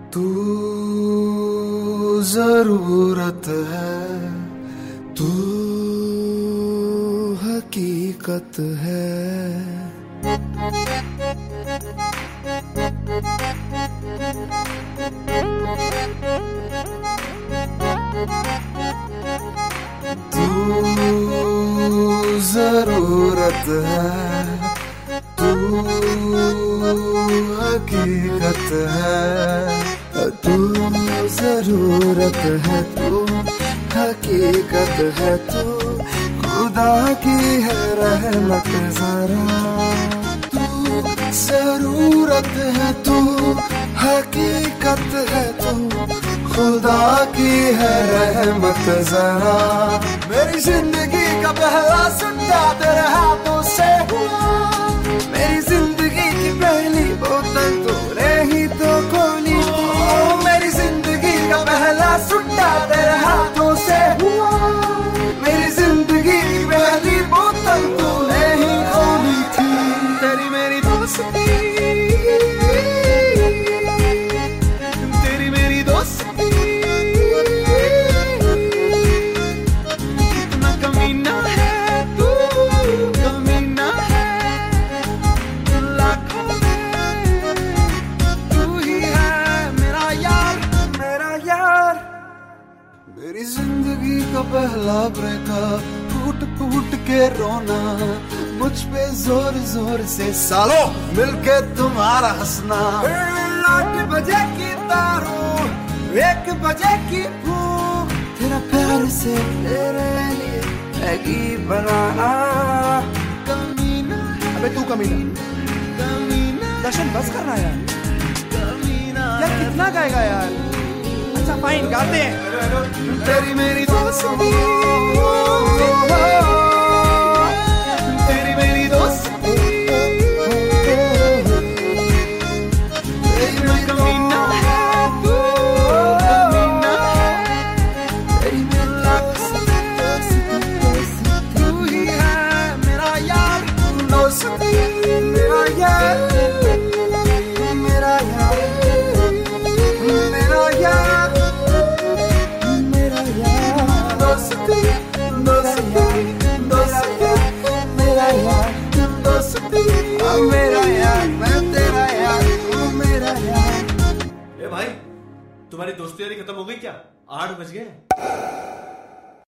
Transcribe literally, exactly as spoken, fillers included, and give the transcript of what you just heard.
तू जरूरत है, तू हकीकत है। तू जरूरत है, तू हकीकत है। तू जरूरत है, तू हकीकत है। तू खुदा की है रहमत जरा। तू जरूरत है, तू हकीकत है। तू खुदा की है रहमत जरा। मेरी जिंदगी का पहला सट्टा तेरे हाथों से हुआ। मेरी जिंदगी की पहली बोतल तूने ही तो खोली। मेरी जिंदगी का पहला सुट्टा तेरे हाथों से हुआ। मेरी जिंदगी की पहली बोतल तूने ही खोली थी। तेरी मेरी दोस्ती, तेरी मेरी दोस्ती कितना कमीना है तू, कमीना है लाखों में। तू ही है मेरा यार, मेरा यार। मेरी जिंदगी का पहला ब्रेकअप, टूट टूट के रोना, मुझ पे जोर जोर से सालों मिलके तुम्हारा हंसना। आठ बजे की तारों, एक बजे की भूख, तेरा प्यार से तेरे लिए मैगी बनाना। कमीना, अबे तू कमीना, कमीना। दर्शन बस करना यार, कमीना यार। कितना गाएगा यार? अच्छा फाइन, गाते हैं। तेरी मेरी दोस्ती, तेरी मेरी दोस्ती, तेरी मेरी कमीना है तू, कमीना है। तेरी मेरी दोस्ती, तू ही है मेरा यार, दोस्ती मेरा यार, मेरा यार, मेरा यार, मेरा यार। दोस्ती, दोस्ती, दोस्ती, मेरा यार, दोस्ती, मेरा यार, मैं तेरा यार, तू मेरा यार। ए भाई, तुम्हारी दोस्ती यारी खत्म हो गई क्या? आठ बज गए।